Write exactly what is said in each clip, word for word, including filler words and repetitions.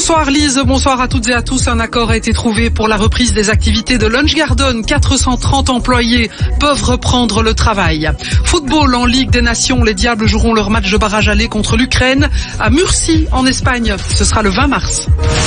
Bonsoir Lise, bonsoir à toutes et à tous. Un accord a été trouvé pour la reprise des activités de Lunch Garden. quatre cent trente employés peuvent reprendre le travail. Football en Ligue des Nations, les Diables joueront leur match de barrage aller contre l'Ukraine à Murcie en Espagne. Ce sera le vingt mars.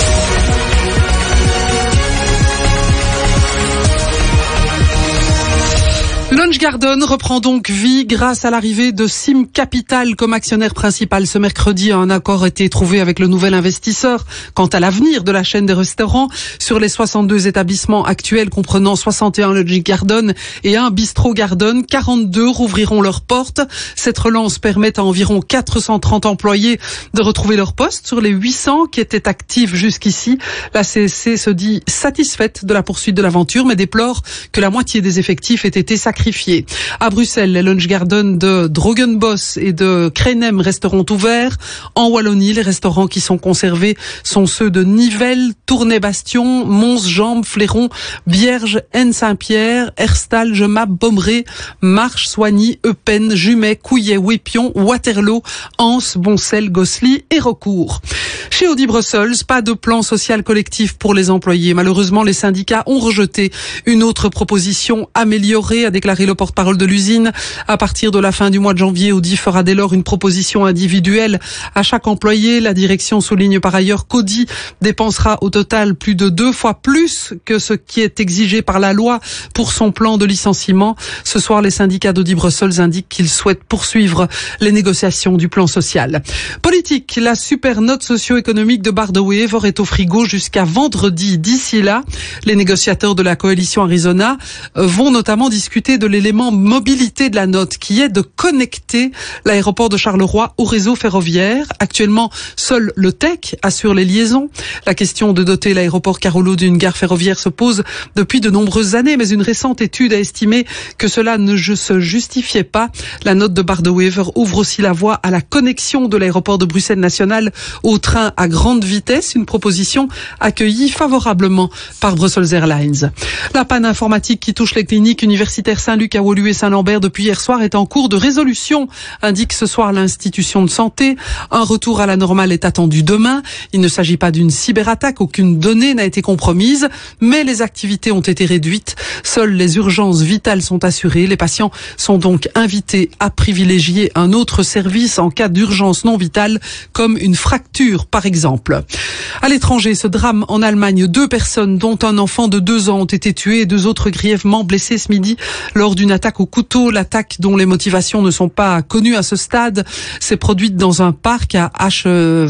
Lunch Garden reprend donc vie grâce à l'arrivée de Sim Capital comme actionnaire principal. Ce mercredi, un accord a été trouvé avec le nouvel investisseur quant à l'avenir de la chaîne des restaurants. Sur les soixante-deux établissements actuels comprenant soixante et un Lunch Garden et un Bistro Garden, quarante-deux rouvriront leurs portes. Cette relance permet à environ quatre cent trente employés de retrouver leur poste sur les huit cents qui étaient actifs jusqu'ici. La C S C se dit satisfaite de la poursuite de l'aventure mais déplore que la moitié des effectifs ait été sacrifiés. À Bruxelles, les Lunch Garden de Drogenbos et de Krenem resteront ouverts. En Wallonie, les restaurants qui sont conservés sont ceux de Nivelles, Tournai-Bastion, Mons-Jambes, Fléron, Bierge, Haine-Saint-Pierre, Herstal, Gemap, Bommeré, Marche, Soigny, Eupen, Jumet, Couillet, Wépion, Waterloo, Anse, Boncel, Gosselies et Recourt. Chez Audi Brussels, pas de plan social collectif pour les employés. Malheureusement, les syndicats ont rejeté une autre proposition améliorée, a déclaré le porte-parole de l'usine. À partir de la fin du mois de janvier, Audi fera dès lors une proposition individuelle à chaque employé. La direction souligne par ailleurs qu'Audi dépensera au total plus de deux fois plus que ce qui est exigé par la loi pour son plan de licenciement. Ce soir, les syndicats d'Audi Brussels indiquent qu'ils souhaitent poursuivre les négociations du plan social. Politique, la super note socio-économique de Bart De Wever est au frigo jusqu'à vendredi. D'ici là, les négociateurs de la coalition Arizona vont notamment discuter de l'élément mobilité de la note qui est de connecter l'aéroport de Charleroi au réseau ferroviaire. Actuellement, seul le T E C assure les liaisons. La question de doter l'aéroport Carolo d'une gare ferroviaire se pose depuis de nombreuses années, mais une récente étude a estimé que cela ne se justifiait pas. La note de Bart De Wever ouvre aussi la voie à la connexion de l'aéroport de Bruxelles National au train à grande vitesse, une proposition accueillie favorablement par Brussels Airlines. La panne informatique qui touche les cliniques universitaires Saint-Luc à Woluwe et Saint-Lambert depuis hier soir est en cours de résolution, indique ce soir l'institution de santé. Un retour à la normale est attendu demain. Il ne s'agit pas d'une cyberattaque, aucune donnée n'a été compromise, mais les activités ont été réduites. Seules les urgences vitales sont assurées. Les patients sont donc invités à privilégier un autre service en cas d'urgence non vitale, comme une fracture par exemple. À l'étranger, ce drame en Allemagne, deux personnes dont un enfant de deux ans ont été tuées et deux autres grièvement blessés ce midi lors d'une attaque au couteau. L'attaque, dont les motivations ne sont pas connues à ce stade, s'est produite dans un parc à, H...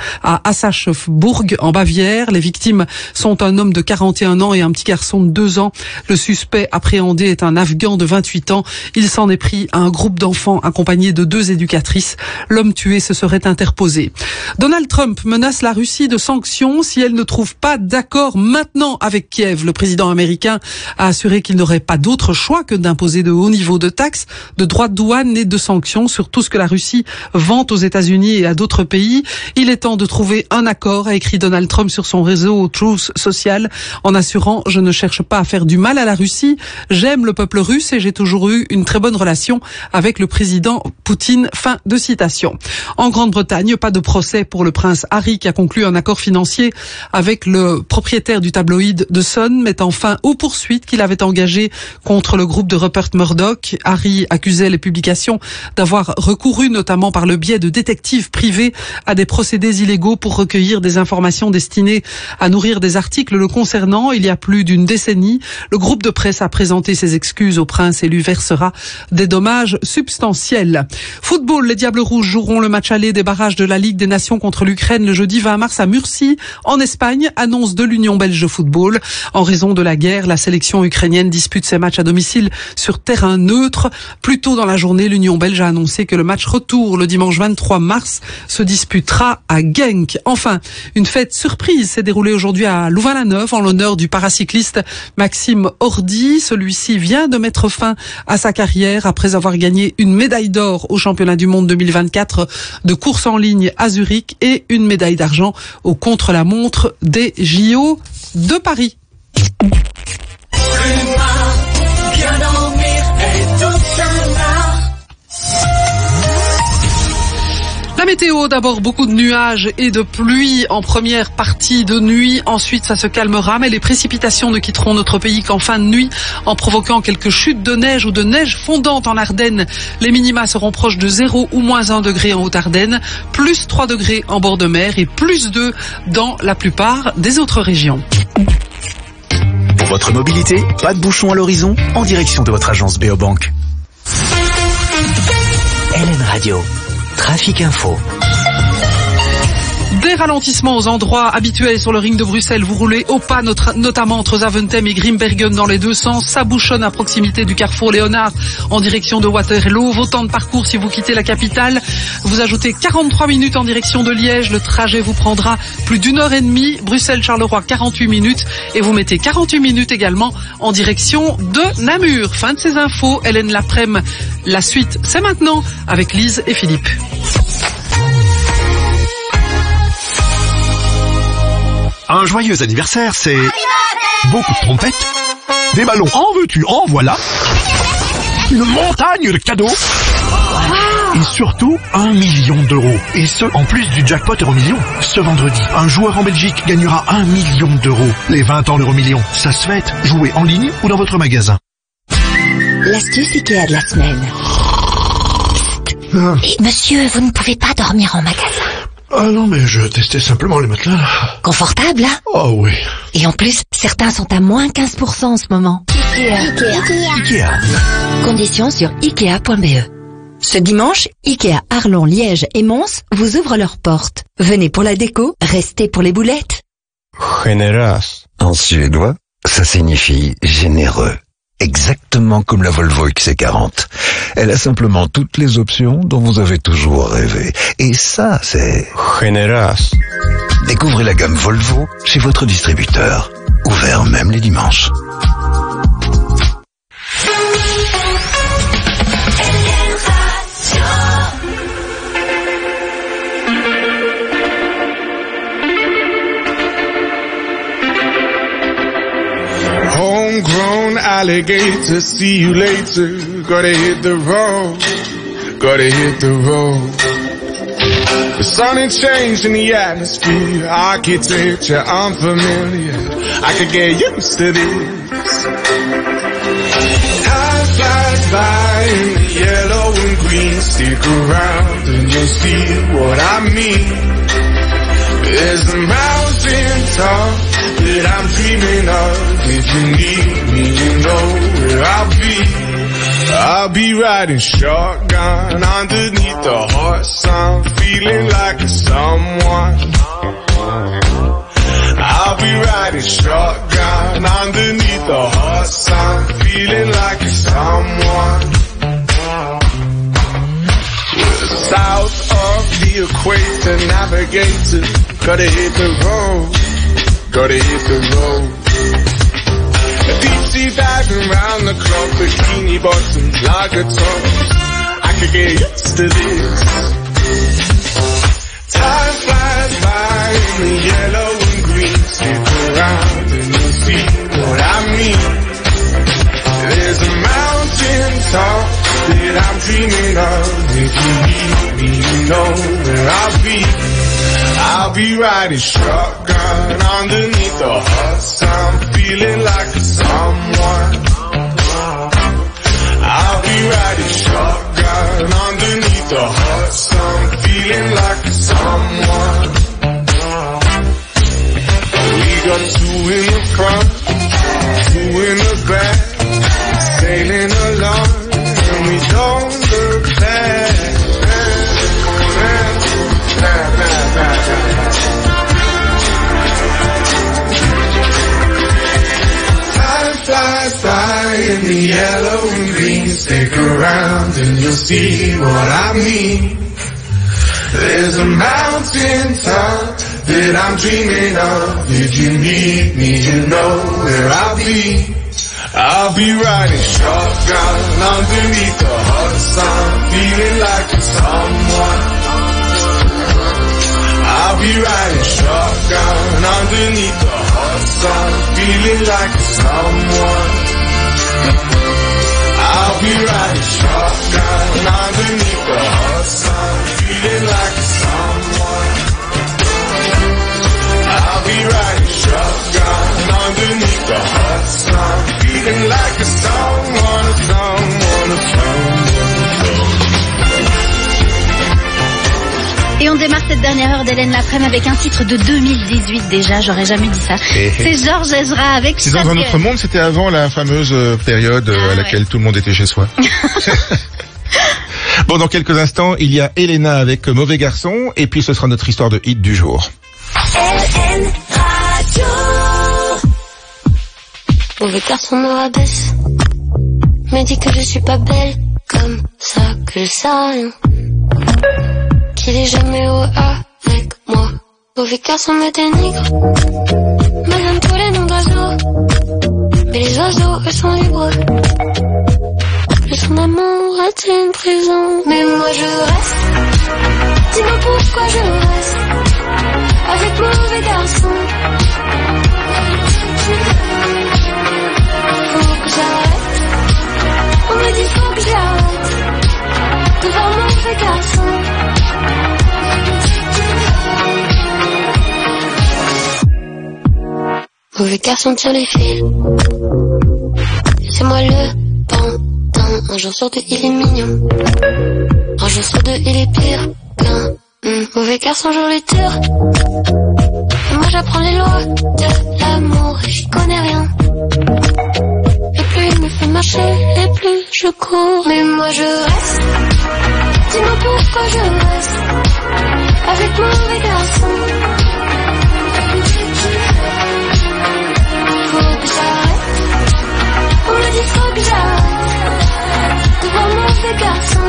à Aschaffenburg en Bavière. Les victimes sont un homme de quarante et un ans et un petit garçon de deux ans. Le suspect appréhendé est un Afghan de vingt-huit ans. Il s'en est pris à un groupe d'enfants accompagnés de deux éducatrices. L'homme tué se serait interposé. Donald Trump menace la Russie de sanctions si elle ne trouve pas d'accord maintenant avec Kiev. Le président américain a assuré qu'il n'aurait pas d'autre choix que d'imposer de hauts niveaux de taxes, de droits de douane et de sanctions sur tout ce que la Russie vend aux États-Unis et à d'autres pays. Il est temps de trouver un accord, a écrit Donald Trump sur son réseau Truth Social, en assurant « Je ne cherche pas à faire du mal à la Russie. J'aime le peuple russe et j'ai toujours eu une très bonne relation avec le président Poutine ». Fin de citation. En Grande-Bretagne, pas de procès pour le prince Harry qui a conclu un accord financier avec le propriétaire du tabloïd The Sun, mettant fin aux poursuites qu'il avait engagées contre le groupe de Rupert Murdoch. Harry accusait les publications d'avoir recouru, notamment par le biais de détectives privés, à des procédés illégaux pour recueillir des informations destinées à nourrir des articles le concernant. Il y a plus d'une décennie, le groupe de presse a présenté ses excuses au prince et lui versera des dommages substantiels. Football, les Diables Rouges joueront le match aller des barrages de la Ligue des Nations contre l'Ukraine le jeudi vingt mars à Murcie, en Espagne, annonce de l'Union belge de football. En raison de la guerre, la sélection ukrainienne dispute ses matchs à domicile sur terrain neutre. Plus tôt dans la journée, l'Union belge a annoncé que le match retour le dimanche vingt-trois mars se disputera à Genk. Enfin, une fête surprise s'est déroulée aujourd'hui à Louvain-la-Neuve en l'honneur du paracycliste Maxime Hordy. Celui-ci vient de mettre fin à sa carrière après avoir gagné une médaille d'or au championnat du monde deux mille vingt-quatre de course en ligne à Zurich et une médaille d'argent au contre-la-montre des J O de Paris. La météo, d'abord beaucoup de nuages et de pluie en première partie de nuit. Ensuite, ça se calmera, mais les précipitations ne quitteront notre pays qu'en fin de nuit, en provoquant quelques chutes de neige ou de neige fondante en Ardennes. Les minima seront proches de zéro ou moins un degré en Haute-Ardenne, plus trois degrés en bord de mer et plus deux dans la plupart des autres régions. Pour votre mobilité, pas de bouchon à l'horizon, en direction de votre agence Béobank. L N Radio. Trafic Info. Des ralentissements aux endroits habituels sur le ring de Bruxelles. Vous roulez au pas, notre, notamment entre Zaventem et Grimbergen dans les deux sens. Ça bouchonne à proximité du carrefour Léonard en direction de Waterloo. Vos temps de parcours si vous quittez la capitale. Vous ajoutez quarante-trois minutes en direction de Liège. Le trajet vous prendra plus d'une heure et demie. Bruxelles-Charleroi, quarante-huit minutes. Et vous mettez quarante-huit minutes également en direction de Namur. Fin de ces infos. Hélène Laprème. La suite, c'est maintenant avec Lise et Philippe. Un joyeux anniversaire, c'est beaucoup de trompettes, des ballons, en veux-tu, en voilà, une montagne de cadeaux, et surtout un million d'euros. Et ce, en plus du jackpot Euromillion. Ce vendredi, un joueur en Belgique gagnera un million d'euros. Les vingt ans l'Euromillion, ça se fête. Jouez en ligne ou dans votre magasin. L'astuce Ikea de la semaine. Ah. Et monsieur, vous ne pouvez pas dormir en magasin. Ah non, mais je testais simplement les matelas, là. Confortable, hein? Oh oui. Et en plus, certains sont à moins quinze pour cent en ce moment. Ikea. Ikea. Ikea. Conditions sur ikea point b e. Ce dimanche, Ikea Arlon, Liège et Mons vous ouvrent leurs portes. Venez pour la déco, restez pour les boulettes. Generös. En suédois, ça signifie généreux. Exactement comme la Volvo X C quarante. Elle a simplement toutes les options dont vous avez toujours rêvé. Et ça, c'est... Generös. Découvrez la gamme Volvo chez votre distributeur. Ouvert même les dimanches. Homegrown alligator, see you later. Gotta hit the road, gotta hit the road. The sun ain't changing the atmosphere, architecture unfamiliar. I could get used to this. Time flies by in the yellow and green. Stick around and you'll see what I mean. There's a mountain top that I'm dreaming of. If you need me, you know where I'll be. I'll be riding shotgun underneath the hot sun, feeling like a someone. I'll be riding shotgun underneath the hot sun, feeling like a someone. South of the equator, navigator, gotta hit the road, gotta hit the road. A deep sea diving round the clock, bikini bottoms, lager tops. I could get used to this. Time flies by in the yellow and green. Stick around and you'll see what I mean. There's a mountain top that I'm dreaming of. If you need me, you know where I'll be. I'll be riding shotgun underneath the hot sun, feeling like a someone. I'll be riding shotgun underneath the hot sun, feeling like a someone. We got two in the front, two in the back, sailing along, and we don't look back. Time flies by in the yellow and green. Stick around and you'll see what I mean. There's a mountain top that I'm dreaming of. If you need me, you know where I'll be. I'll be riding shotgun underneath the hot sun, feeling like someone. I'll be riding shotgun underneath the hot sun, feeling like someone. I'll be riding shotgun underneath the hot sun, feeling like someone. a song, want a song, want a song, want a song. Et on démarre cette dernière heure d'Hélène Laprème avec un titre de deux mille dix-huit déjà, j'aurais jamais dit ça. Et c'est Georges Ezra avec C'est dans un autre monde, c'était avant la fameuse période ah, à laquelle ouais. tout le monde était chez soi. Bon, dans quelques instants, il y a Elena avec Mauvais Garçon, et puis ce sera notre histoire de hit du jour. L N Radio. Mauvais garçon me rabaisse, me dit que je suis pas belle, comme ça que je sais rien. Qu'il est jamais au avec moi. Mauvais garçon me dénigre, me donne tous les noms d'oiseaux, mais les oiseaux eux sont libres. Et son amour est une prison. Mais moi je reste, dis-moi pourquoi je reste avec mauvais garçon. Faut que j'arrête, on me dit faut que j'arrête de voir mauvais garçon. Mauvais garçon tire les fils, c'est moi le pantin. Un jour sur deux il est mignon, un jour sur deux il est pire qu'un mmh. Mauvais garçon je les tire, et moi j'apprends les lois de l'amour et j'y connais rien. Et plus il me fait marcher, et plus je cours. Mais moi je reste, dis-moi pourquoi je reste avec mauvais garçon. Faut que j'arrête, on me dit faut que j'arrête de voir mauvais garçon.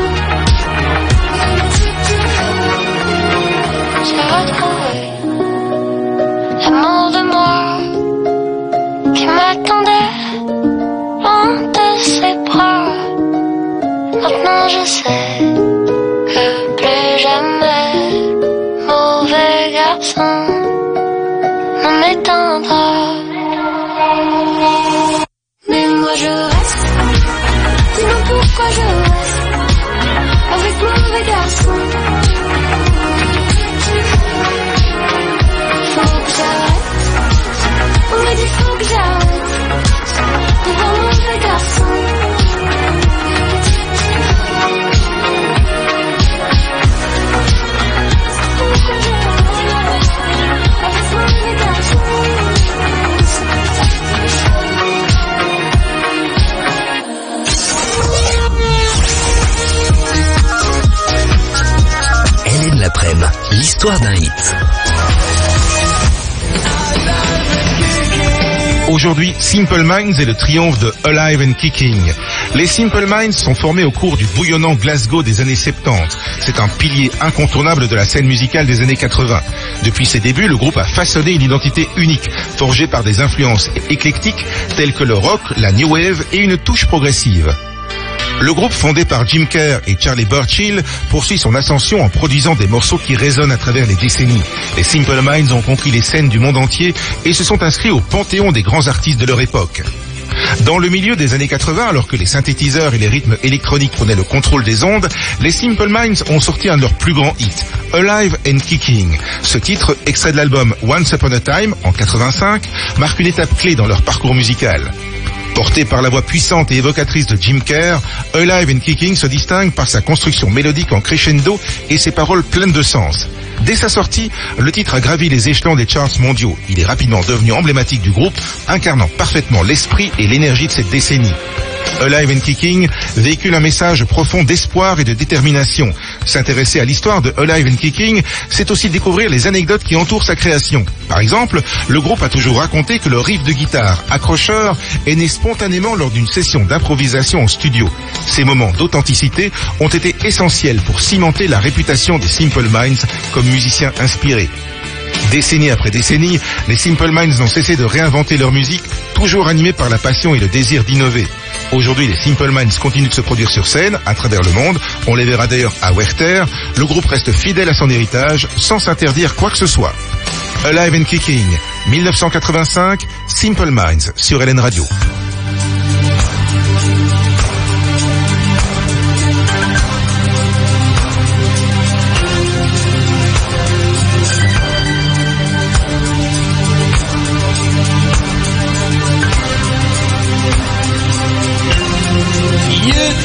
J'ai retrouvé l'amour de moi qui m'attendait loin de ses bras. Maintenant je sais que plus jamais mauvais garçon ne m'éteindra. Mais moi je reste, dis-moi pourquoi je reste avec mauvais garçon. Faut que j'arrête, on me dit faut que j'arrête de voir mauvais garçon. Hélène Laprème, l'histoire d'un hit. Aujourd'hui, Simple Minds est le triomphe de Alive and Kicking. Les Simple Minds sont formés au cours du bouillonnant Glasgow des années soixante-dix. C'est un pilier incontournable de la scène musicale des années quatre-vingts. Depuis ses débuts, le groupe a façonné une identité unique, forgée par des influences éclectiques telles que le rock, la new wave et une touche progressive. Le groupe fondé par Jim Kerr et Charlie Burchill poursuit son ascension en produisant des morceaux qui résonnent à travers les décennies. Les Simple Minds ont conquis les scènes du monde entier et se sont inscrits au panthéon des grands artistes de leur époque. Dans le milieu des années quatre-vingts, alors que les synthétiseurs et les rythmes électroniques prenaient le contrôle des ondes, les Simple Minds ont sorti un de leurs plus grands hits, Alive and Kicking. Ce titre, extrait de l'album Once Upon a Time, en quatre-vingt-cinq, marque une étape clé dans leur parcours musical. Porté par la voix puissante et évocatrice de Jim Kerr, Alive and Kicking se distingue par sa construction mélodique en crescendo et ses paroles pleines de sens. Dès sa sortie, le titre a gravi les échelons des charts mondiaux. Il est rapidement devenu emblématique du groupe, incarnant parfaitement l'esprit et l'énergie de cette décennie. Alive and Kicking véhicule un message profond d'espoir et de détermination. S'intéresser à l'histoire de Alive and Kicking, c'est aussi découvrir les anecdotes qui entourent sa création. Par exemple, le groupe a toujours raconté que le riff de guitare accrocheur est né spontanément lors d'une session d'improvisation en studio. Ces moments d'authenticité ont été essentiels pour cimenter la réputation des Simple Minds comme musiciens inspirés. Décennie après décennie, les Simple Minds n'ont cessé de réinventer leur musique, toujours animés par la passion et le désir d'innover. Aujourd'hui, les Simple Minds continuent de se produire sur scène, à travers le monde. On les verra d'ailleurs à Werther. Le groupe reste fidèle à son héritage, sans s'interdire quoi que ce soit. Alive and Kicking, mille neuf cent quatre-vingt-cinq, Simple Minds, sur L N Radio.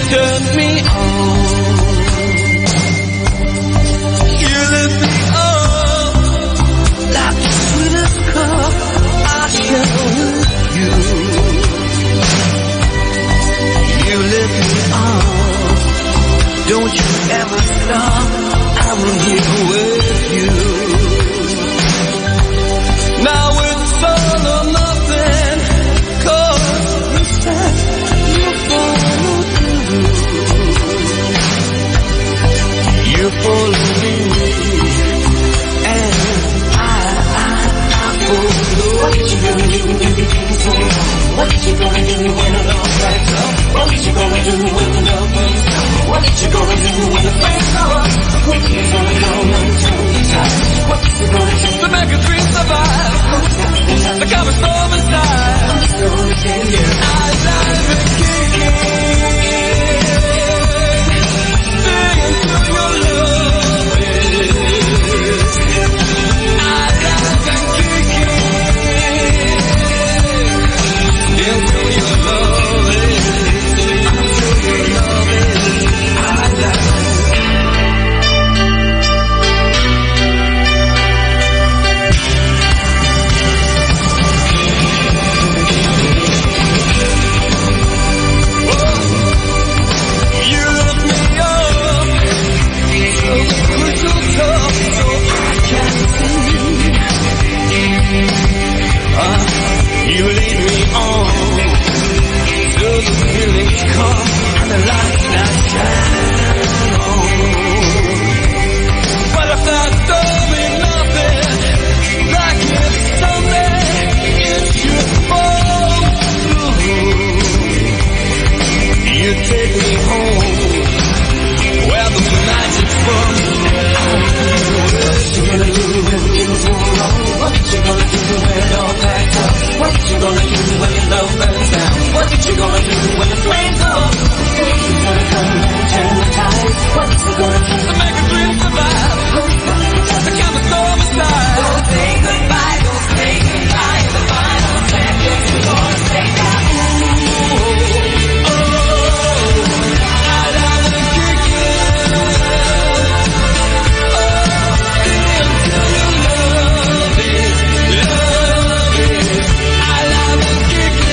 turn me on. You lift me up like the sweetest cup I share with you. You lift me up, don't you ever stop, I'm here with you. Now it's all or nothing, 'cause you said you follow through. You follow me, and I, I, I follow. What you gonna do when you became so wrong? What you gonna do when the love backs up? What you gonna do when the love breaks up? What you gonna do when the flames are up? What you gonna do when the time is high? What you gonna do to make a dream survive? The cover storm inside. I dive and kick it. Stay until your love is. I dive and kick it. Until your love is. Until your love is. I dive. You lead me on till the feelings come and the light that shine on. But if that don't mean nothing, like it's Sunday, it should fall through. You take me home where the magic's from. What you gonna do when things go wrong? What you gonna do when it all packs up? What you gonna do when your love burns down? What you gonna do when the flames are up? You gonna come and turn the tide? What you gonna do to make a dream survive? The camera storm aside. Don't say goodbye, don't say goodbye. The final step is you're gonna take that. Ooh, oh, I'd rather kick it. Oh, until your love is, love is. I'd rather kick it.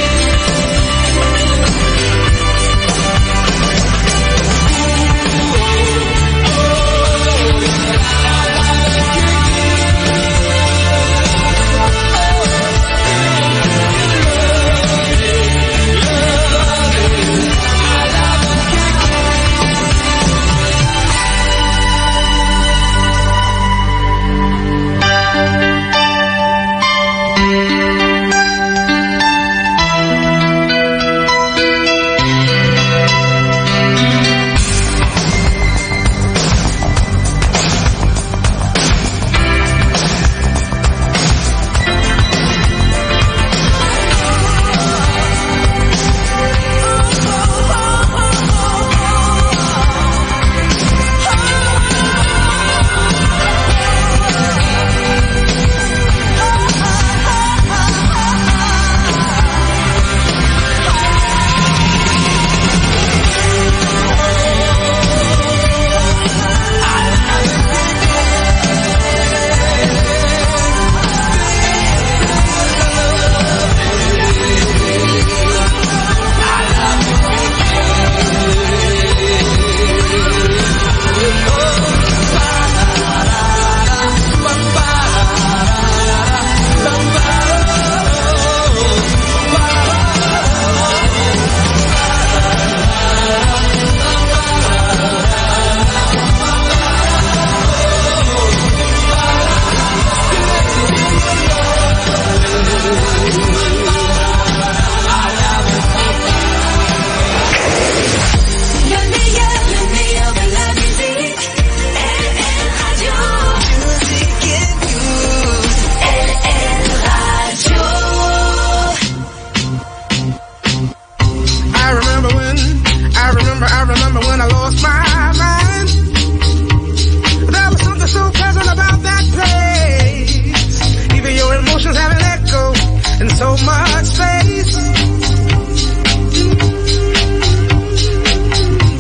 so much space.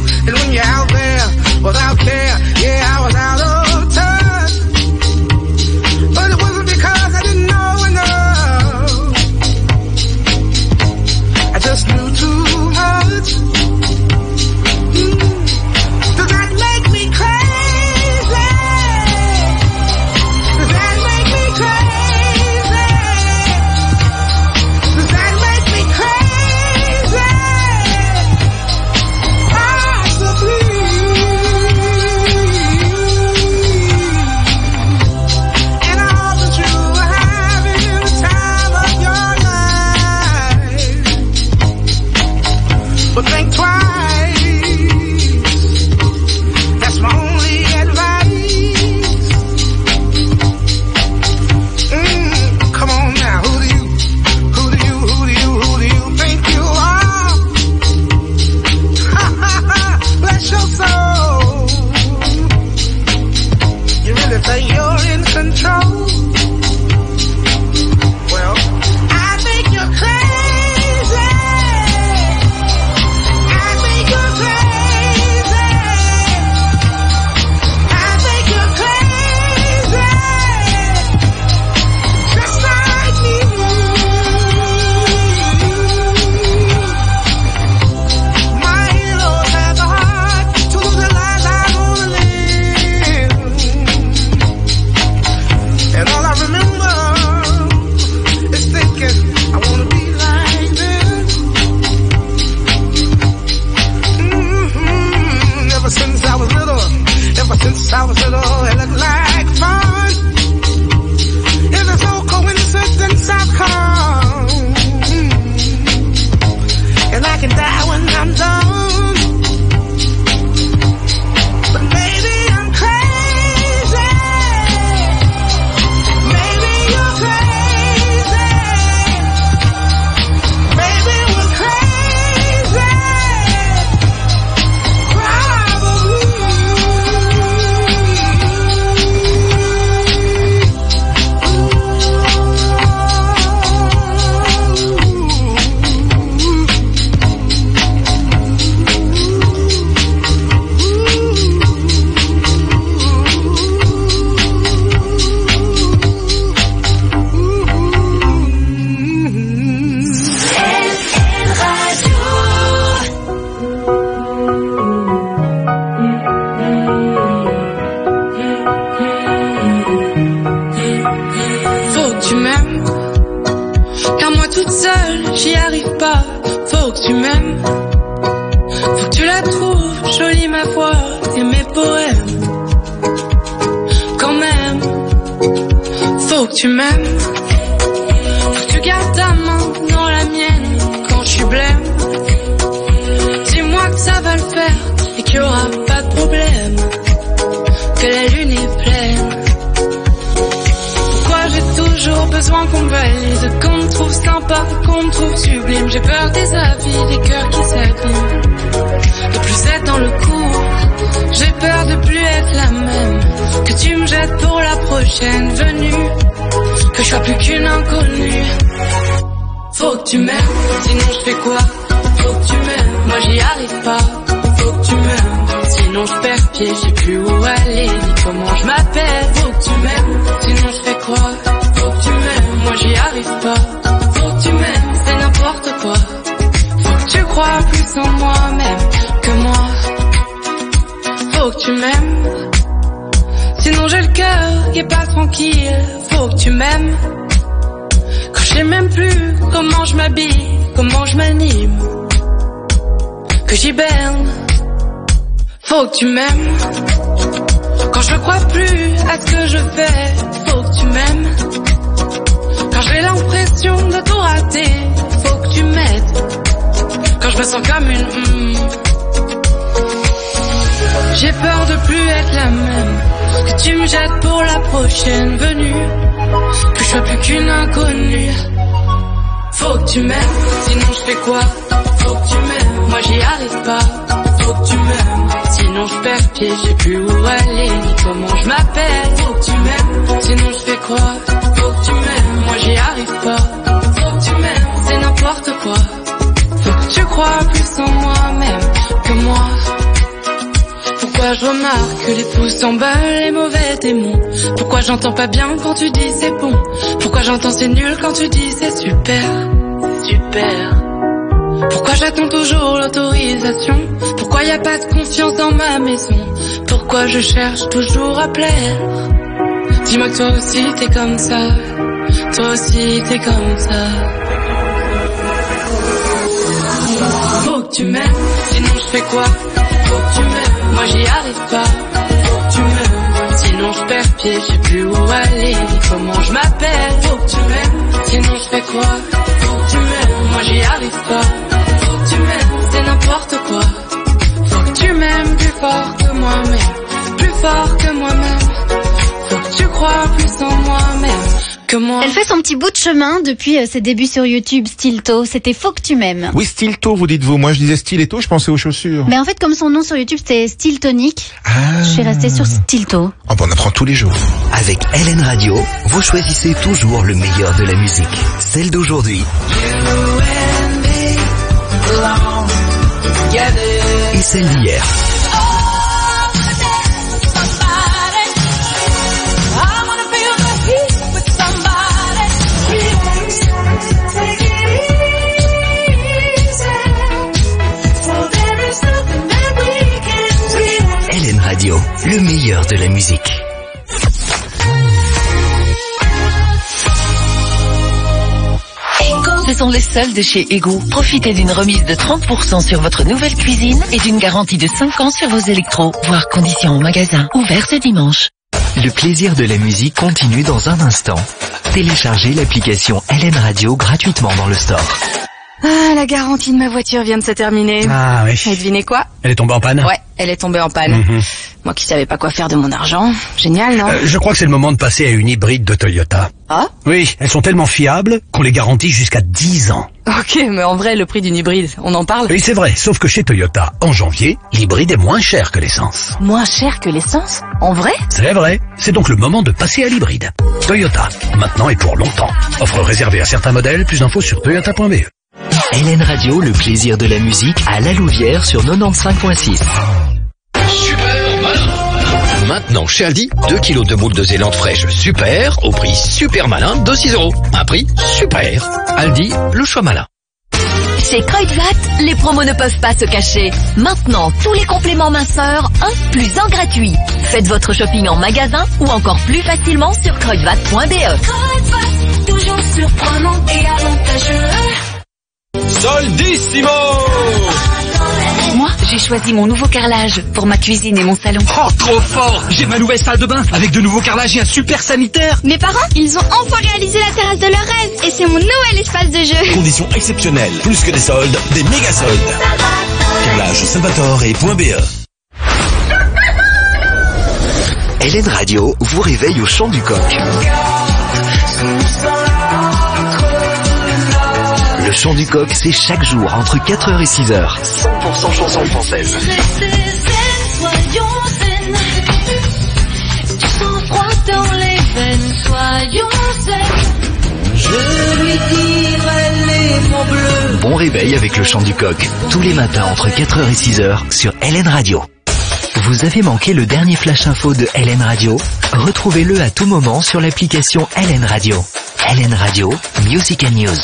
much? Mm. Does that make me crazy? Does that make me crazy? Does that make me crazy? Possibly. And all that you have in the time of your life. But think twice. That's my only advice. Mm, come on now, who do you, who do you, who do you, who do you think you are? Ha ha ha, bless your soul. You really think you're in control? Well, I think you're crazy. I think you're crazy. I think you're crazy. Just like me. My heroes have the heart to lose the lives I wanna live. And all I remember is thinking I wanna be like them. Mm-hmm. Ever since I was little, ever since I was little, it looked like fun. It's a so coincidence I've come. And I can die when I'm done. But maybe I'm crazy. Maybe you're crazy. Maybe we're crazy. Probably. Faut que tu m'aimes, car moi toute seule j'y arrive pas. Faut que tu m'aimes, faut que tu la trouves jolie ma voix et mes poèmes. Quand même, faut que tu m'aimes, faut que tu gardes ta main dans la mienne quand je suis blême. Dis-moi que ça va le faire et qu'il y aura pas de problème, que la lune est pleine. Pourquoi j'ai toujours besoin qu'on me valide, qu'on me trouve sympa, qu'on me trouve sublime. J'ai peur des avis, des cœurs qui s'abîment, de plus être dans le coup. J'ai peur de plus être la même, que tu me jettes pour la prochaine venue, que je sois plus qu'une inconnue. Faut que tu m'aimes, sinon je fais quoi? Faut que tu m'aimes, moi j'y arrive pas. Faut que tu m'aimes, sinon je perds pied, je sais plus où aller, ni comment je m'appelle. Faut que tu m'aimes, sinon je fais quoi? Faut que tu m'aimes, moi j'y arrive pas. Faut que tu m'aimes, c'est n'importe quoi. Faut que tu crois plus en moi-même que moi. Faut que tu m'aimes, sinon j'ai le cœur qui est pas tranquille. Faut que tu m'aimes, quand je sais même plus comment je m'habille, comment je m'anime, que j'hiberne. Faut que tu m'aimes, quand je crois plus à ce que je fais. Faut que tu m'aimes, quand j'ai l'impression de tout rater. Faut que tu m'aides, quand je me sens comme une mm. J'ai peur de plus être la même, que tu me jettes pour la prochaine venue, que je sois plus qu'une inconnue. Faut que tu m'aimes, sinon je fais quoi? Faut que tu m'aimes, moi j'y arrive pas. Faut que tu m'aimes, sinon je perds pied, je sais plus où aller, ni comment je m'appelle. Faut que tu m'aimes, sinon je fais quoi? Faut que tu m'aimes, moi j'y arrive pas. Faut que tu m'aimes, c'est n'importe quoi. Faut que tu crois plus en moi-même que moi. Pourquoi je remarque que les pouces en bas, les mauvais démons? Pourquoi j'entends pas bien quand tu dis c'est bon? Pourquoi j'entends c'est nul quand tu dis c'est super? Super. Pourquoi j'attends toujours l'autorisation? Pourquoi y a pas de confiance dans ma maison? Pourquoi je cherche toujours à plaire? Dis-moi que toi aussi t'es comme ça. Toi aussi t'es comme ça. Faut que tu m'aimes, sinon je fais quoi? Faut que tu m'aimes, moi j'y arrive pas. Faut que tu m'aimes, sinon je perds pied, je sais plus où aller, ni comment je m'appelle. Faut que tu m'aimes, sinon je fais quoi? Faut que tu m'aimes, moi j'y arrive pas. Faut que tu m'aimes, c'est n'importe quoi. Faut que tu m'aimes plus fort que moi-même, plus fort que moi-même. Faut que tu crois plus en moi-même que moi. Elle fait son petit bout de chemin depuis euh, ses débuts sur YouTube, Stilto. C'était Faut que tu m'aimes. Oui, Stilto, vous dites-vous. Moi, je disais Stiletto, je pensais aux chaussures. Mais en fait, comme son nom sur YouTube, c'était Stiltonic, Ah. je suis restée sur Stilto. Oh, ben, on apprend tous les jours. Avec L N Radio, vous choisissez toujours le meilleur de la musique. Celle d'aujourd'hui et celle d'hier. L N Radio, le meilleur de la musique. Ce sont les soldes chez Ego. Profitez d'une remise de trente pour cent sur votre nouvelle cuisine et d'une garantie de cinq ans sur vos électros. Voir conditions en magasin. Ouvert ce dimanche. Le plaisir de la musique continue dans un instant. Téléchargez l'application L N Radio gratuitement dans le store. Ah, la garantie de ma voiture vient de se terminer. Ah oui. Et devinez quoi? Elle est tombée en panne? Ouais, elle est tombée en panne. Mm-hmm. Moi qui savais pas quoi faire de mon argent. Génial, non? Euh, je crois que c'est le moment de passer à une hybride de Toyota. Ah? Oui, elles sont tellement fiables qu'on les garantit jusqu'à dix ans. Ok, mais en vrai, le prix d'une hybride, on en parle? Oui, c'est vrai, sauf que chez Toyota, en janvier, l'hybride est moins cher que l'essence. Moins cher que l'essence? En vrai? C'est vrai, c'est donc le moment de passer à l'hybride. Toyota, maintenant et pour longtemps. Offre réservée à certains modèles, plus d'infos sur toyota point b e. L N Radio, le plaisir de la musique à La Louvière sur quatre-vingt-quinze virgule six. Super malin. Maintenant chez Aldi, deux kilos de moules de Zélande fraîche super au prix super malin de six euros. Un prix super. Aldi, le choix malin. Chez Kruidvat, les promos ne peuvent pas se cacher. Maintenant, tous les compléments minceurs, un plus un gratuit. Faites votre shopping en magasin ou encore plus facilement sur kruidvat point b e. Kruidvat, toujours surprenant et avantageux. Soldissimo! Moi, j'ai choisi mon nouveau carrelage pour ma cuisine et mon salon. Oh, trop fort! J'ai ma nouvelle salle de bain avec de nouveaux carrelages et un super sanitaire. Mes parents, ils ont enfin réalisé la terrasse de leur rêve et c'est mon nouvel espace de jeu. Conditions exceptionnelles, plus que des soldes, des méga soldes. Carrelage Salvatore et .be. L N Radio vous réveille au chant du coq. Le chant du coq, c'est chaque jour entre quatre heures et six heures. cent pour cent chansons françaises. Soyons zen. Du sang-froid dans les veines, soyons zen. Je lui dirai les mots bleus. Bon réveil avec le chant du coq. Tous les matins entre quatre heures et six heures sur L N Radio. Vous avez manqué le dernier flash info de L N Radio? Retrouvez-le à tout moment sur l'application L N Radio. L N Radio, Music and News.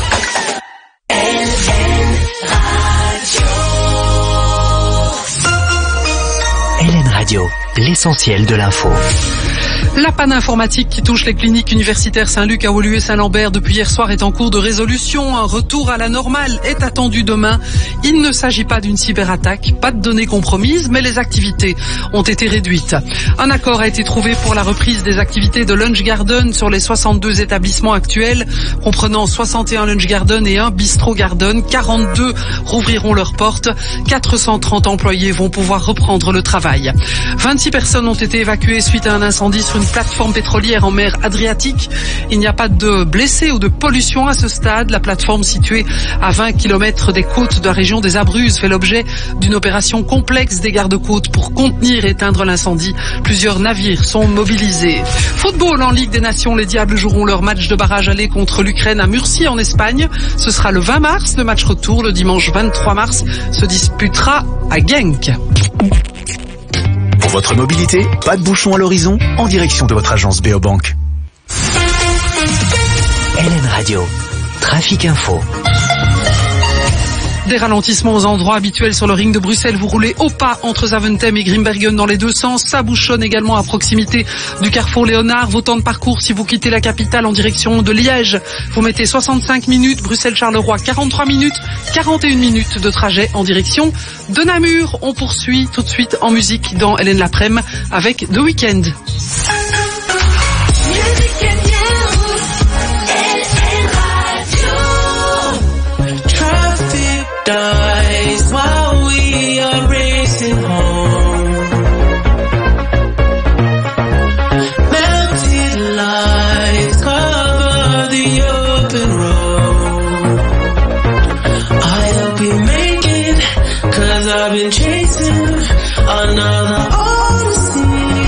L N Radio, l'essentiel de l'info. La panne informatique qui touche les cliniques universitaires Saint-Luc à Woluwe et Saint-Lambert depuis hier soir est en cours de résolution. Un retour à la normale est attendu demain. Il ne s'agit pas d'une cyberattaque, pas de données compromises, mais les activités ont été réduites. Un accord a été trouvé pour la reprise des activités de Lunch Garden sur les soixante-deux établissements actuels, comprenant soixante et un Lunch Garden et un Bistro Garden. quarante-deux rouvriront leurs portes. quatre cent trente employés vont pouvoir reprendre le travail. vingt-six personnes ont été évacuées suite à un incendie sur une plateforme pétrolière en mer Adriatique. Il n'y a pas de blessés ou de pollution à ce stade. La plateforme située à vingt kilomètres des côtes de la région des Abruzzes fait l'objet d'une opération complexe des gardes-côtes pour contenir et éteindre l'incendie. Plusieurs navires sont mobilisés. Football en Ligue des Nations, les Diables joueront leur match de barrage aller contre l'Ukraine à Murcie en Espagne. Ce sera le vingt mars. Le match retour, le dimanche vingt-trois mars, se disputera à Genk. Pour votre mobilité, pas de bouchon à l'horizon, en direction de votre agence Beobank. L N Radio, Trafic Info. Des ralentissements aux endroits habituels sur le ring de Bruxelles. Vous roulez au pas entre Zaventem et Grimbergen dans les deux sens. Ça bouchonne également à proximité du carrefour Léonard. Vos temps de parcours, si vous quittez la capitale en direction de Liège, vous mettez soixante-cinq minutes. Bruxelles-Charleroi, quarante-trois minutes. quarante et une minutes de trajet en direction de Namur. On poursuit tout de suite en musique dans Hélène l'après-midi avec The Weeknd. Dies while we are racing home. Mounted lights cover the open road. I hope we make it, 'cause I've been chasing another odyssey.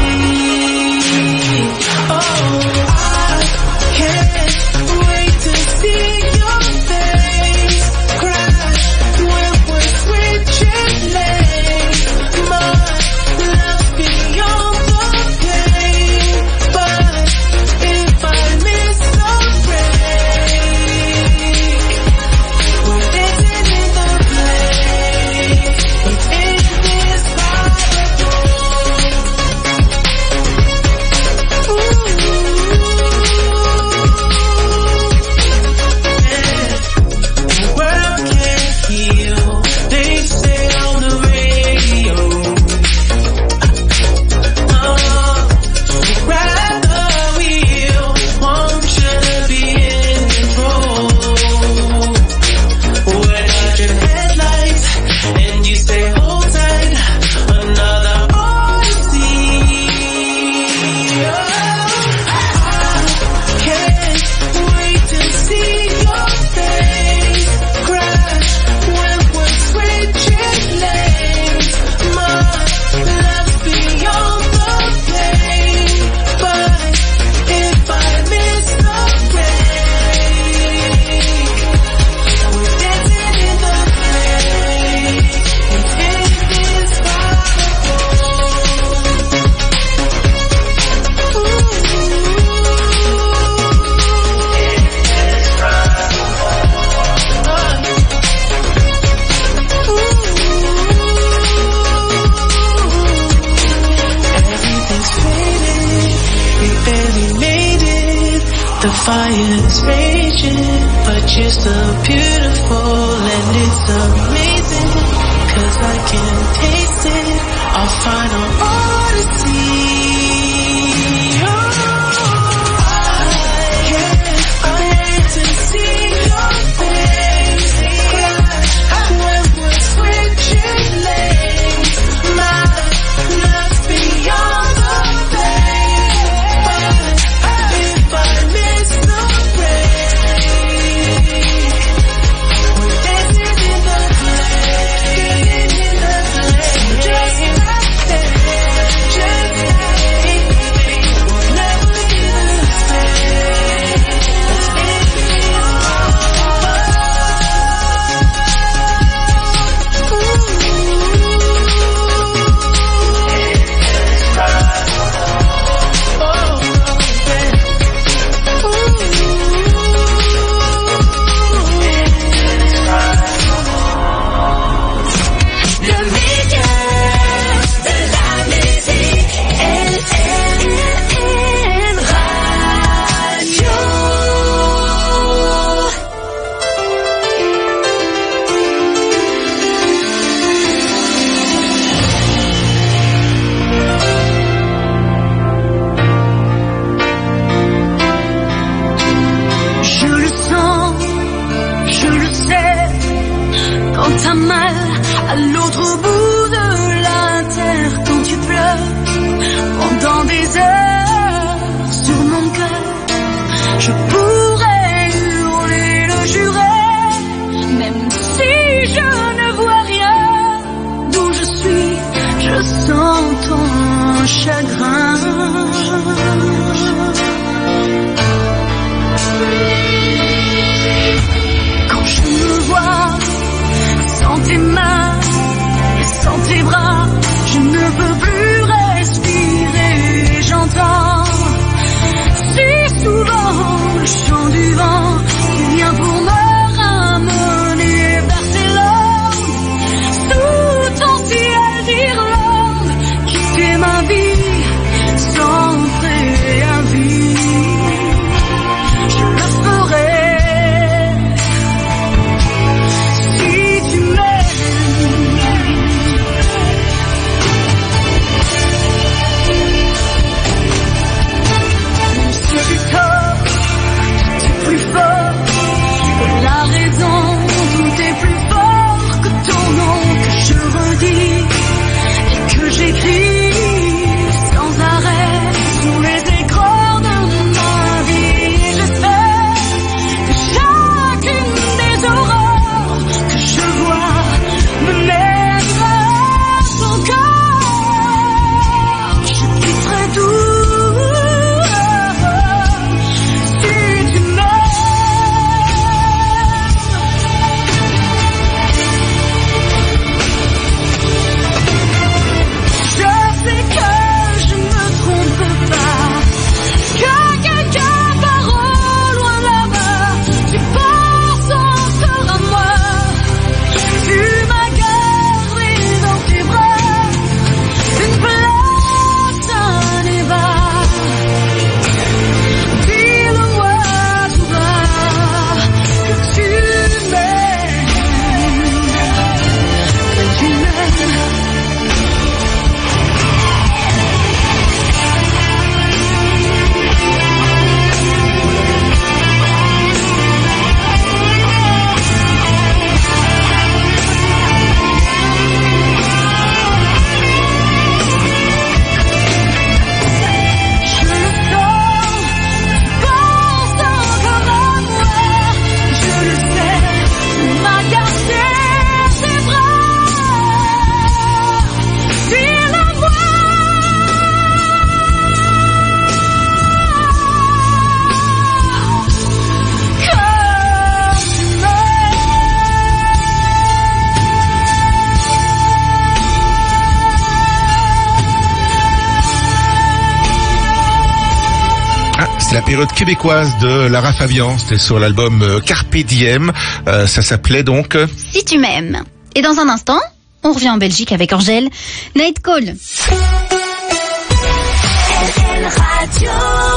Oh, I can't wait to see your face crash when we're switching lanes. My love's beyond the pain, but if I miss the break, we're dancing in the play. It's indescribable. The world can't heal, they say on the radio. Oh, grab the wheel, want you to be in control. When at your headlights and you say hold tight, another odyssey. I can't wait to see your face crash when we're switching lanes. My love's beyond the pain, but if I miss the break, we're dancing in the play. It's Everything's faded, we barely made it. The fire's raging, but you're so beautiful and it's amazing, 'cause I can taste it, our final odyssey. Oh, I can't wait to see your face crash when we're switching lanes. My love's beyond the pain, but if I miss the break, we're dancing in the play, in the play, just like that, just like we'll never be the same. Le meilleur de la musique, L N Radio. Je le sens, je le sais, quand t'as mal à l'autre bout de la terre, quand tu pleures pendant des heures sur mon cœur, je pourrais hurler, le jurer, même si je ne vois rien, d'où je suis, je sens ton chagrin. Quand je me vois sans tes mains et sans tes bras, je ne peux plus respirer. J'entends si souvent le chant du vent qui vient pour me ramener vers tes lèvres. C'est la période québécoise de Lara Fabian. C'était sur l'album euh, Carpe Diem. Euh, ça s'appelait donc... Si tu m'aimes. Et dans un instant, on revient en Belgique avec Angèle. Night Call. L N Radio.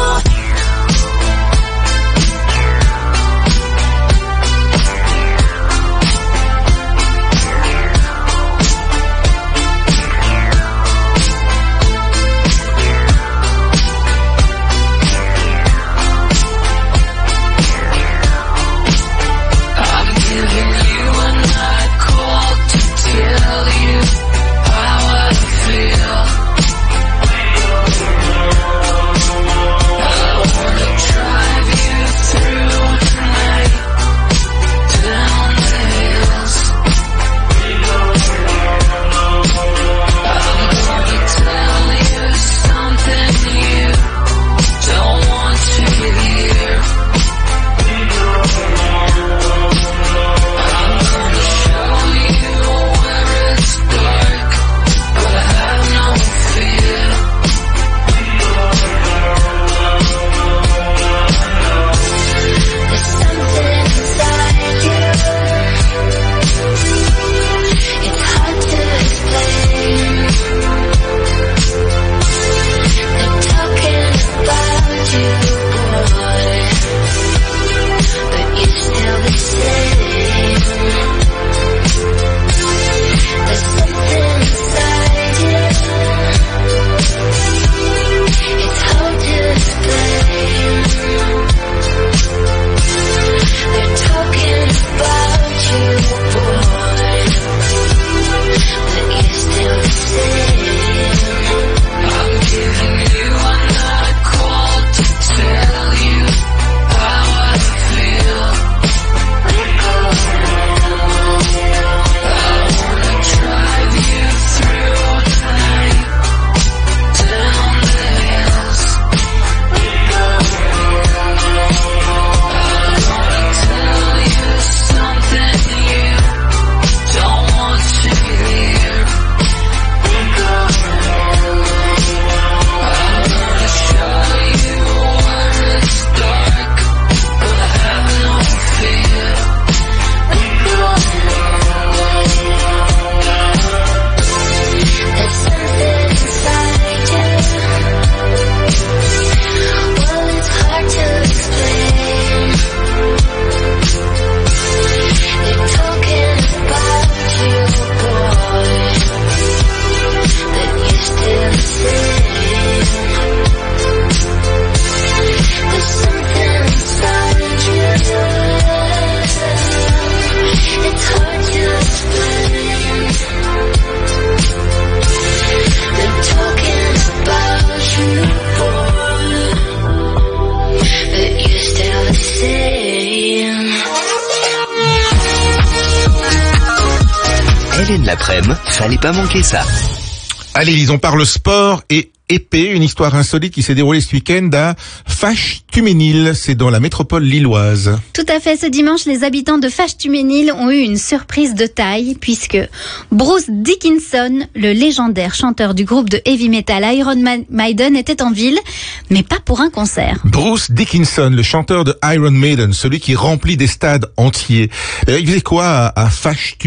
Hélène l'après-midi, fallait pas manquer ça. Allez, Lise, on parle sport et épée, une histoire insolite qui s'est déroulée ce week-end à Faches-Tuménil, c'est dans la métropole lilloise. Tout à fait, ce dimanche, les habitants de Faches-Tuménil ont eu une surprise de taille puisque Bruce Dickinson, le légendaire chanteur du groupe de heavy metal Iron Maiden, était en ville, mais pas pour un concert. Bruce Dickinson, le chanteur de Iron Maiden, celui qui remplit des stades entiers. Et il faisait quoi à, à Faches-Tuménil ?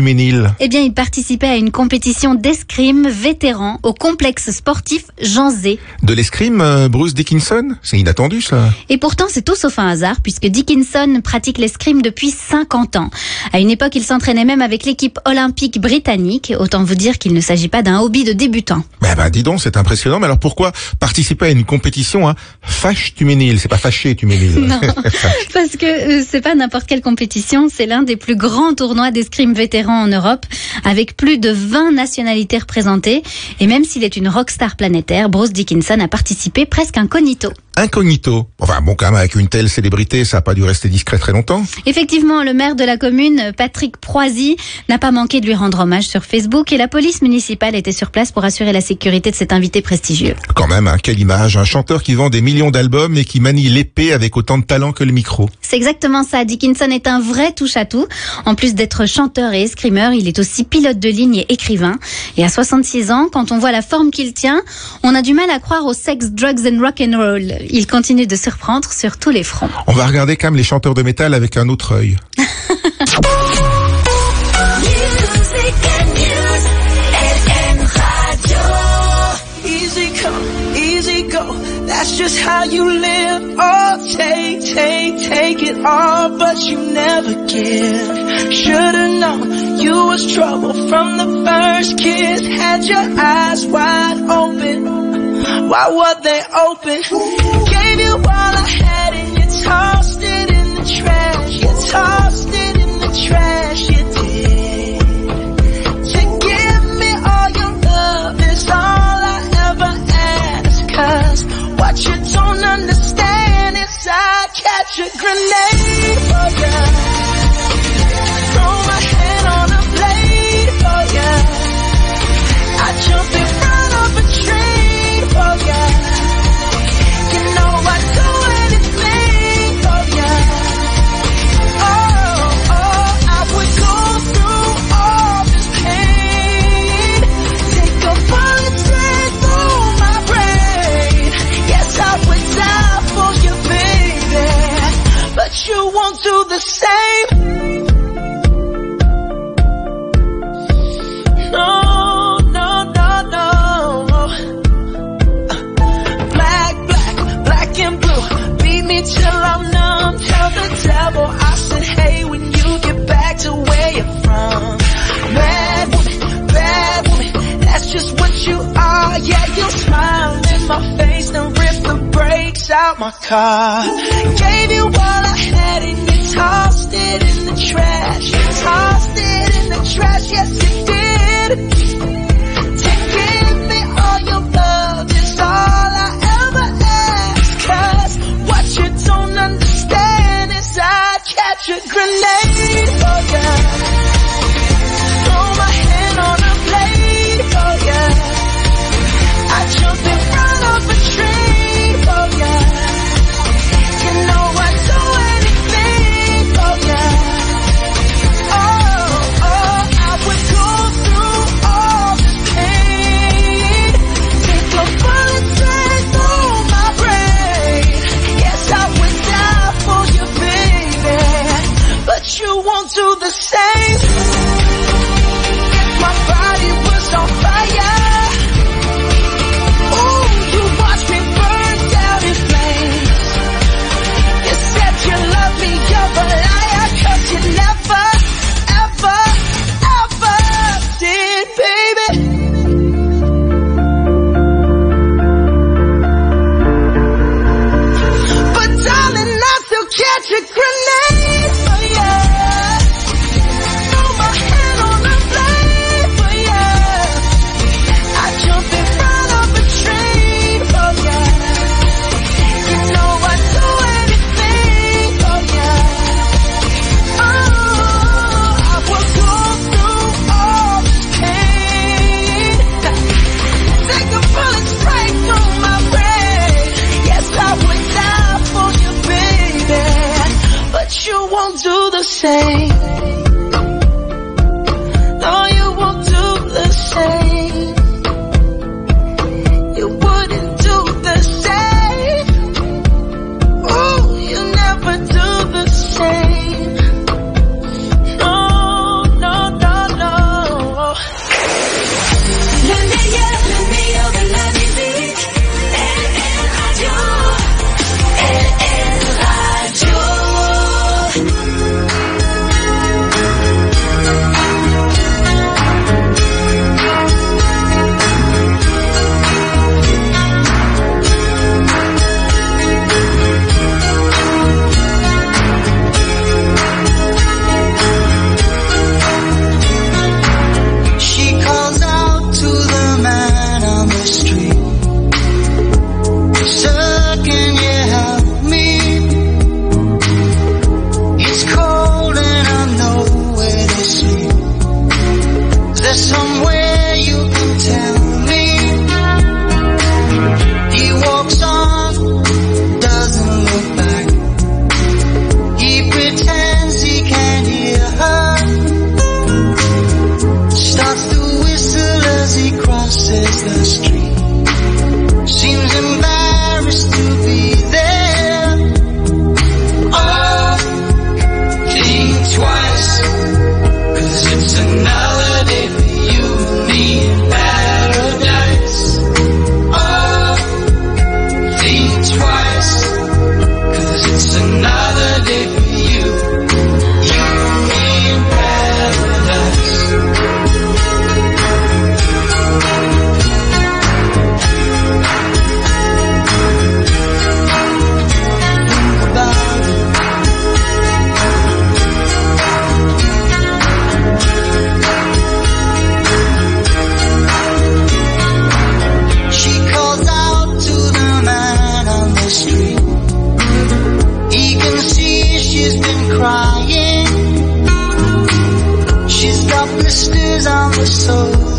Eh bien, il participait à une compétition d'escrime vétéran au complexe sportif Jean Zé. De l'escrime, euh, Bruce Dickinson ? C'est inattendu, ça. Et pourtant, c'est tout sauf un hasard, puisque Dickinson pratique l'escrime depuis cinquante ans. À une époque, il s'entraînait même avec l'équipe olympique britannique. Autant vous dire qu'il ne s'agit pas d'un hobby de débutant. Ben, ben dis donc, c'est impressionnant. Mais alors pourquoi participer à une compétition à Faches-Tuménil ? C'est pas Fâché-Tuménil. Non, parce que euh, c'est pas n'importe quelle compétition. C'est l'un des plus grands tournois d'escrime vétéran en Europe, avec plus de vingt nationalités représentées. Et même s'il est une rockstar planétaire, Bruce Dickinson a participé presque incognito. Incognito. Enfin bon, quand même, avec une telle célébrité, ça n'a pas dû rester discret très longtemps. Effectivement, le maire de la commune, Patrick Proisy, n'a pas manqué de lui rendre hommage sur Facebook et la police municipale était sur place pour assurer la sécurité de cet invité prestigieux. Quand même, hein, quelle image, un chanteur qui vend des millions d'albums et qui manie l'épée avec autant de talent que le micro. C'est exactement ça, Dickinson est un vrai touche-à-tout. En plus d'être chanteur et escrimeur, il est aussi pilote de ligne et écrivain. Et à soixante-six ans, quand on voit la forme qu'il tient, on a du mal à croire au sex, drugs and rock'n'roll. il continue de surprendre sur tous les fronts. On va regarder quand même les chanteurs de métal avec un autre œil. Easy come, easy go, that's just how you live. Oh, take, take, take it all, but you never give. Should've known you was trouble from the first kiss. Had your eyes wide open, why were they open? Gave you all I had and you tossed it in the trash. You tossed it in the trash, you did. To give me all your love is all I ever ask. Cause what you don't understand is I catch a grenade for ya. Throw my hand on a blade for ya. I jump in front of a train for ya. You know I'd do anything for ya. Oh, oh, I would go through all this pain. Take a bullet straight through my brain. Yes, I would die for you, baby, but you won't do the same. No, no, no, no. Black, black, black and blue. Beat me till I'm numb. Tell the devil I said, hey, when you get back to where you're from. Bad woman, bad woman, that's just what you are. Yeah, you smile in my face and rip the brakes out my car. Gave you all I had and you tossed it in the trash. You tossed it in the trash, yes you did. To give me all your love is all I ever ask. Cause what you don't understand is I'd catch a grenade for ya. Throw my hand on a blade for ya. I jump in front of a train for ya. You know I'd do anything for ya. Oh, oh, I would go through all this pain. Take a bullet straight through my brain. Yes, I would die for you, baby, but you won't do the same. If my body was on fire, ooh, you watch me burn down in flames. You said you love me, you're a liar, cause you never, ever, ever did, baby. But darling, I still catch a grenade for ya. Throw my hand on a blade for ya. I jump in front of a train for ya. You know I'd do anything for ya. Oh, I will go through all this pain. Take a bullet straight through my brain. Yes, I would die for you, baby, but you won't do the same. No, you won't do the same. You wouldn't do the same. Oh, you never do the same. No, no, no, no. Le meilleur, le meilleur de la musique. L L Radio. L L Radio. She calls out to the man on the street. Sir, can you help me? It's cold and I'm nowhere to sleep. Is there somewhere you can tell me? He walks on, doesn't look back. He pretends he can't hear her. Starts to whistle as he crosses the street. Seems embarrassed to be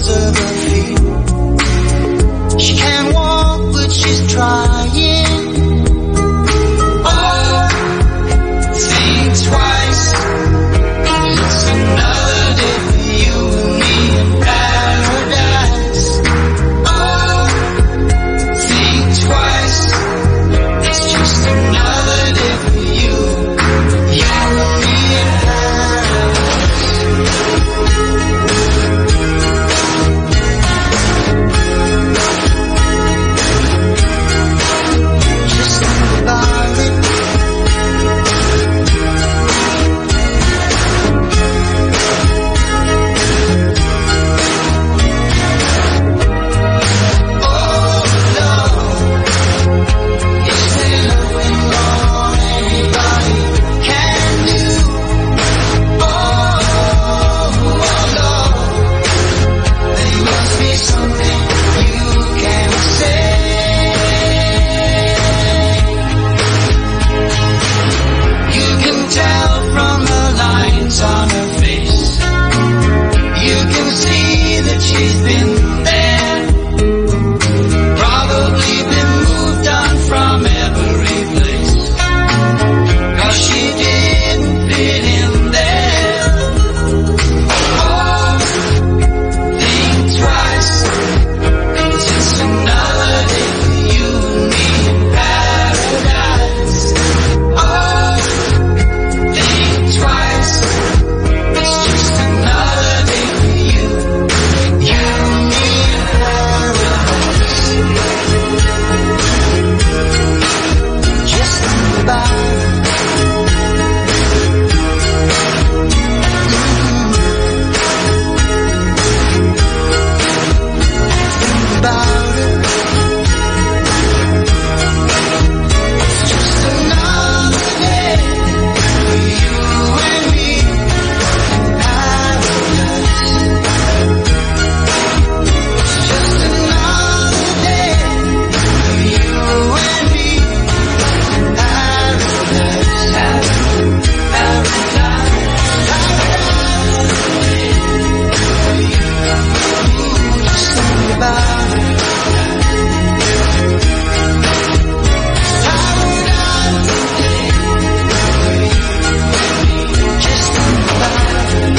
soles of her feet. She can't walk, but she's trying. Oh, think twice. It's another day for you and me in paradise. Oh, think twice. It's just another day for you, you and me in paradise. Just think about it. She's been there, probably been moved on from every place, 'cause she didn't fit in there. Oh, think twice, 'cause it's another day for you and me in paradise. Oh, think twice, it's just another day for you. You and me in paradise. Just think about it. Think about it. It's just another day for you and me in paradise. Just another day for you and me in paradise. Paradise. Just think about it. Just think about it.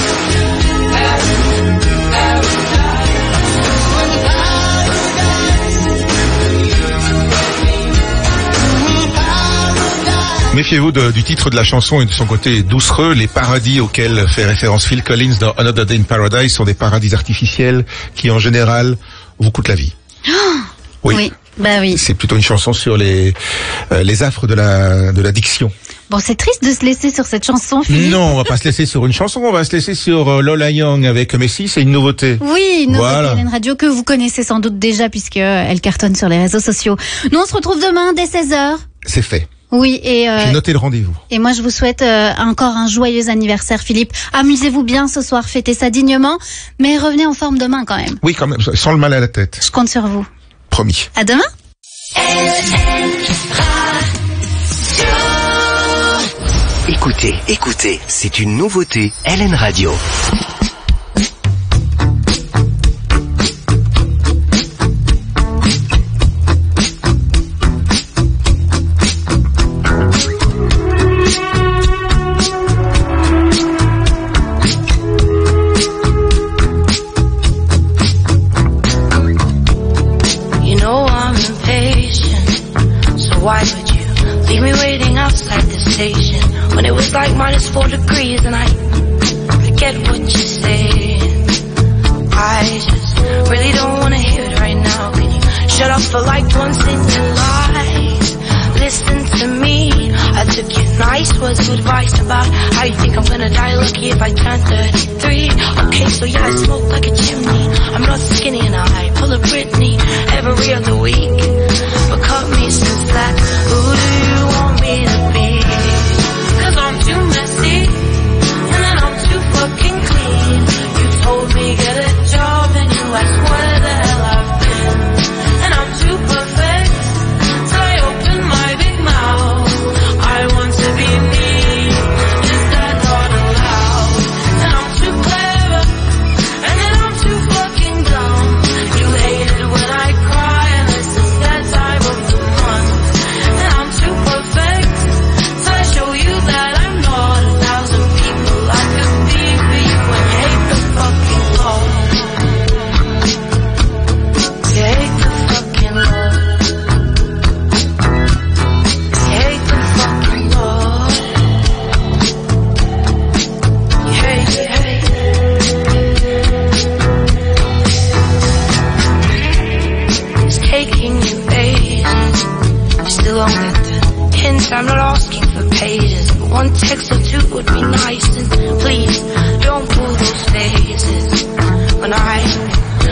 Méfiez-vous de- du titre de la chanson et de son côté doucereux. Les paradis auxquels fait référence Phil Collins dans Another Day in Paradise sont des paradis artificiels qui, en général, vous coûtent la vie. Oui. Oui, bah oui. C'est plutôt une chanson sur les euh, les affres de la de l'addiction. Bon, c'est triste de se laisser sur cette chanson, Philippe. Non, on va pas se laisser sur une chanson, on va se laisser sur euh, Lola Young avec Messi, c'est une nouveauté. Oui, une nouveauté Voilà. Hélène Radio que vous connaissez sans doute déjà puisque elle cartonne sur les réseaux sociaux. Nous, on se retrouve demain dès seize heures. C'est fait. Oui, et euh, J'ai noté le rendez-vous. et moi je vous souhaite euh, encore un joyeux anniversaire, Philippe. Amusez-vous bien ce soir, fêtez ça dignement, mais revenez en forme demain quand même. Oui, quand même, sans le mal à la tête. Je compte sur vous. Promis. À demain. Écoutez, écoutez, c'est une nouveauté L N Radio. You know I'm impatient, so why would you leave me waiting outside the station when it was like minus four degrees and I, I get what you're saying. I just really don't wanna hear it right now. Can you shut up for like once in your life? Listen to me, I took your nice words of advice about how you think I'm gonna die lucky if I turn thirty-three. Okay, so yeah, I smoke like a chimney, I'm not skinny and I pull a Britney every other week. But cut me some slack, who do you want me to be? 'Cause I'm too messy, and then I'm too fucking clean. You told me get a job and you asked where the hell I've been. And I'm too perfect, so I open my big mouth. I want to be me, is that not allowed? And I'm too clever, and then I'm too fucking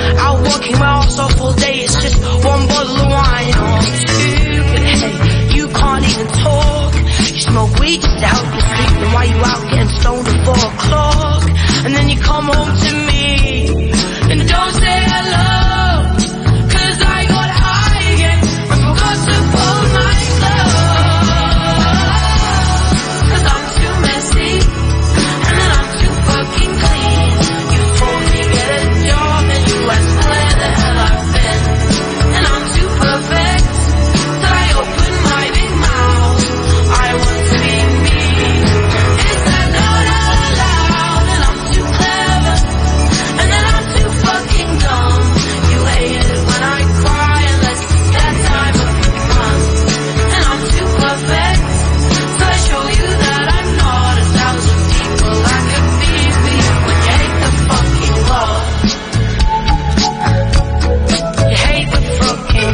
Out working my ass off all day, it's just one bottle of wine. Oh, I'm stupid, hey, you can't even talk. You smoke weed just to help you sleep, and why you out getting stoned at four o'clock? And then you come home to me, and don't say hello, cause I got high again, and forgot to pull my clothes. Cause I'm too messy, and then I'm too fucking clean. You told me get a job, and you asked where the hell I've been. And I'm too perfect, till I open my big mouth. I want to be me. Is that not allowed? And I'm too clever, and then I'm too fucking dumb. You hate it when I cry, unless it's that time of the month. And I'm too perfect, so I show you that I'm not a thousand people I could be for you. When you hate the fucking law, you hate the fucking,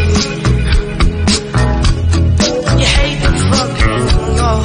you hate the fucking law.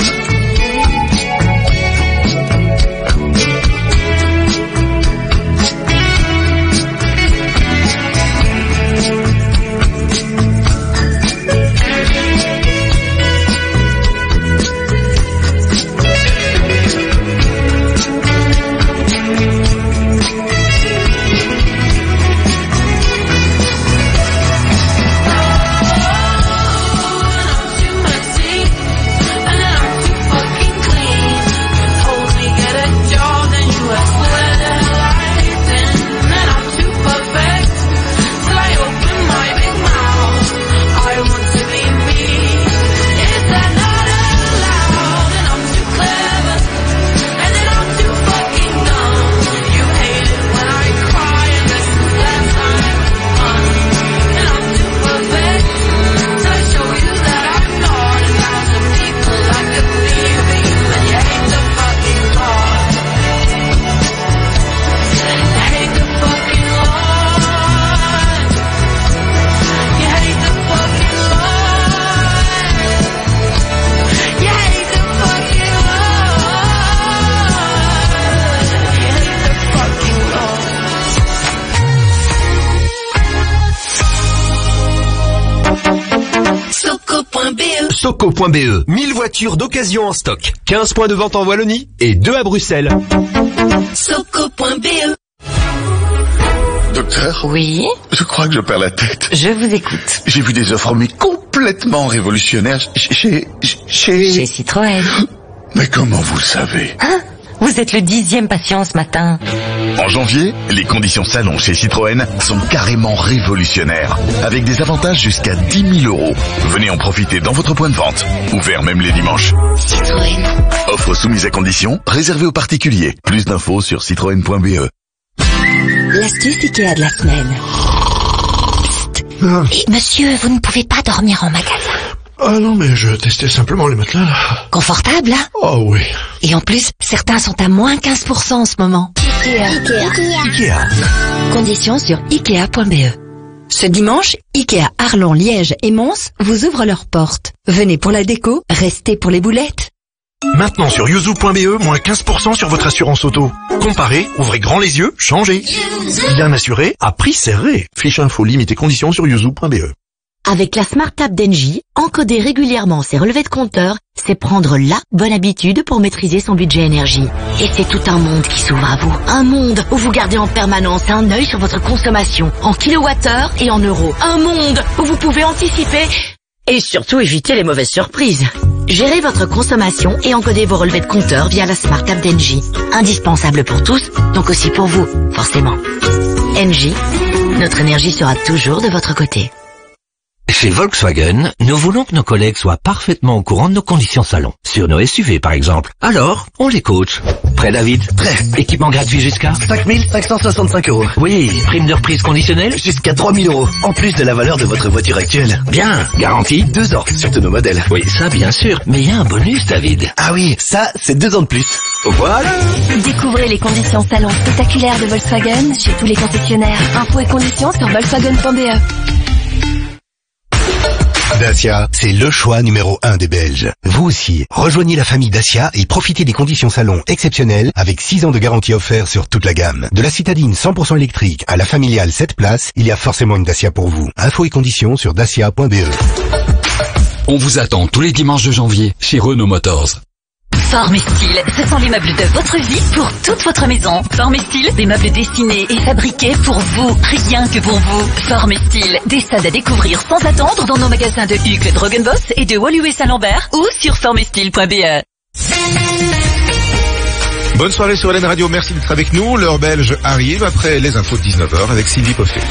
Soco point B E, mille voitures d'occasion en stock, quinze points de vente en Wallonie et deux à Bruxelles. Soco point B E. Docteur? Oui? Je crois que je perds la tête. Je vous écoute. J'ai vu des offres mais complètement révolutionnaires chez... Chez... Chez Citroën. Mais comment vous le savez? Hein? Vous êtes le dixième patient ce matin. En janvier, les conditions salon chez Citroën sont carrément révolutionnaires, avec des avantages jusqu'à dix mille euros. Venez en profiter dans votre point de vente, ouvert même les dimanches. Citroën. Offre soumise à conditions, réservée aux particuliers. Plus d'infos sur citroën point B E. L'astuce Ikea de la semaine. Ah. Et monsieur, vous ne pouvez pas dormir en magasin. Ah non, mais je testais simplement les matelas, là. Confortable, hein? Oh oui. Et en plus, certains sont à moins quinze pour cent en ce moment. Ikea. Ikea. Ikea. Conditions sur ikea point B E. Ce dimanche, Ikea Arlon, Liège et Mons vous ouvrent leurs portes. Venez pour la déco, restez pour les boulettes. Maintenant sur yuzu point B E, moins quinze pour cent sur votre assurance auto. Comparez, ouvrez grand les yeux, changez. Bien assuré, à prix serré. Fiche info, limite et conditions sur yuzu point B E. Avec la Smart App d'Engie, encoder régulièrement ses relevés de compteur, c'est prendre la bonne habitude pour maîtriser son budget énergie. Et c'est tout un monde qui s'ouvre à vous. Un monde où vous gardez en permanence un œil sur votre consommation, en kilowattheure et en euros. Un monde où vous pouvez anticiper et surtout éviter les mauvaises surprises. Gérez votre consommation et encodez vos relevés de compteur via la Smart App d'Engie. Indispensable pour tous, donc aussi pour vous, forcément. Engie, notre énergie sera toujours de votre côté. Chez Volkswagen, nous voulons que nos collègues soient parfaitement au courant de nos conditions salon. Sur nos S U V, par exemple. Alors, on les coach. Prêt, David? Prêt. Équipement gratuit jusqu'à cinq mille cinq cent soixante-cinq euros. Oui, prime de reprise conditionnelle jusqu'à trois mille euros, en plus de la valeur de votre voiture actuelle. Bien, garantie Deux ans, sur tous nos modèles. Oui, ça bien sûr, mais il y a un bonus, David. Ah oui, ça, c'est deux ans de plus. Voilà. Découvrez les conditions salon spectaculaires de Volkswagen chez tous les concessionnaires. Infos et conditions sur volkswagen point B E. Dacia, c'est le choix numéro un des Belges. Vous aussi, rejoignez la famille Dacia et profitez des conditions salon exceptionnelles avec six ans de garantie offerte sur toute la gamme. De la citadine cent pour cent électrique à la familiale sept places, il y a forcément une Dacia pour vous. Infos et conditions sur dacia point b e. On vous attend tous les dimanches de janvier chez Renault Motors. Forme et Style, ce sont les meubles de votre vie pour toute votre maison. Forme et Style, des meubles dessinés et fabriqués pour vous, rien que pour vous. Forme et Style, des stades à découvrir sans attendre dans nos magasins de Hucle, Drogenboss et de Woluwe Saint-Lambert ou sur forme et style point b e. Bonne soirée sur Hélène Radio, merci d'être avec nous. L'heure belge arrive après les infos de dix-neuf heures avec Sylvie Poffet.